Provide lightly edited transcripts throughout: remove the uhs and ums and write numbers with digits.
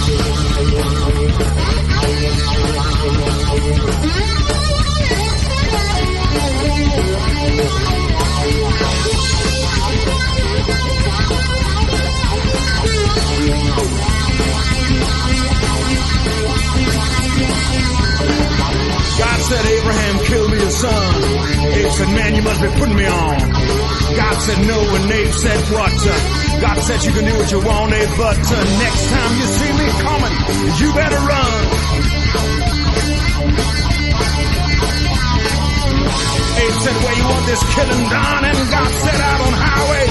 God said, Abraham, kill me a son. Abe said, man, you must be putting me on. God said, no, and Abe said, what? God said, you can do what you want, Abe, but next time you see me coming, you better run. Abe said, where you want this killing done? And God said, out on Highway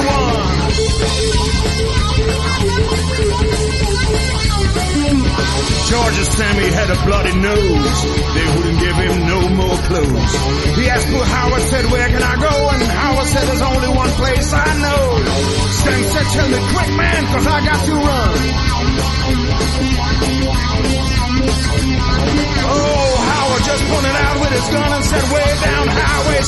61. Georgia Sammy had a bloody nose. They wouldn't give him no more clothes. He asked Bill Howard, said, where can I go? And Howard said, there's only one place I know. Sam said, tell me quick, man, cause I got to run. Oh, Howard just pointed out with his gun and said, way down Highway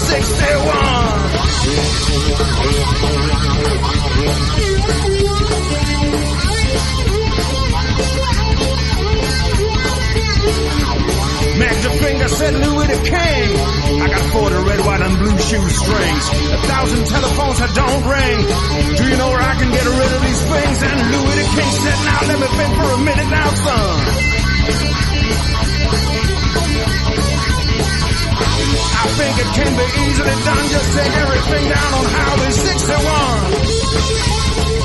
61. Magda Finger said, Louis the King, I got 40 red, white, and blue shoe strings, 1,000 telephones that don't ring. Do you know where I can get rid of these things? And Louis the King said, now let me think for a minute now, son. I think it can be easily done. Just take everything down on Highway 61.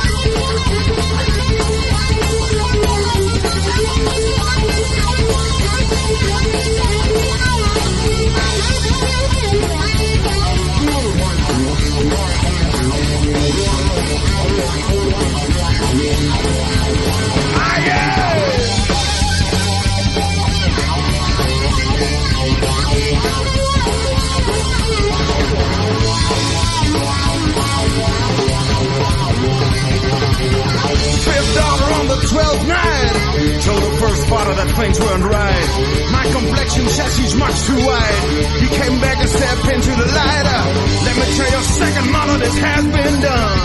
$12.9 told the first father that things weren't right. My complexion says she's much too white. He came back and stepped into the light. Let me tell you, second mother, this has been done.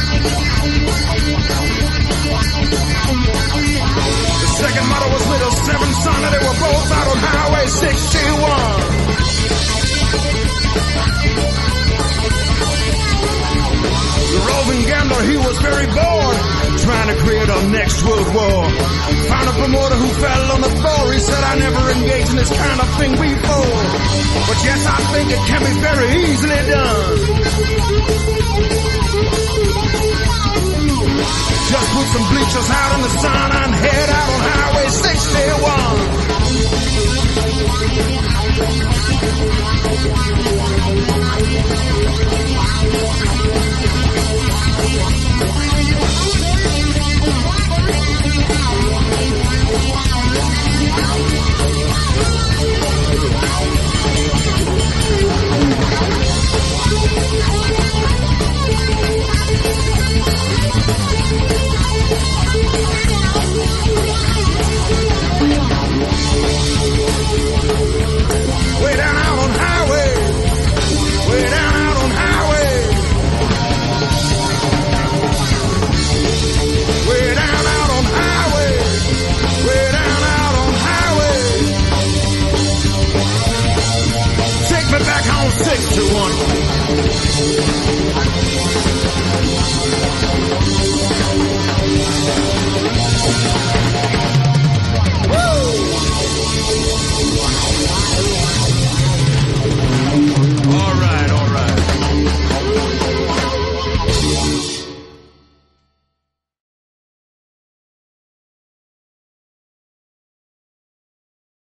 The second mother was with her 7 sons, and they were both out on Highway 61. The roving gambler, he was very bored, trying to create our next world war. Found a promoter who fell on the floor. He said, I never engaged in this kind of thing before, but yes, I think it can be very easily done. Just put some bleachers out in the sun and head out on Highway 61.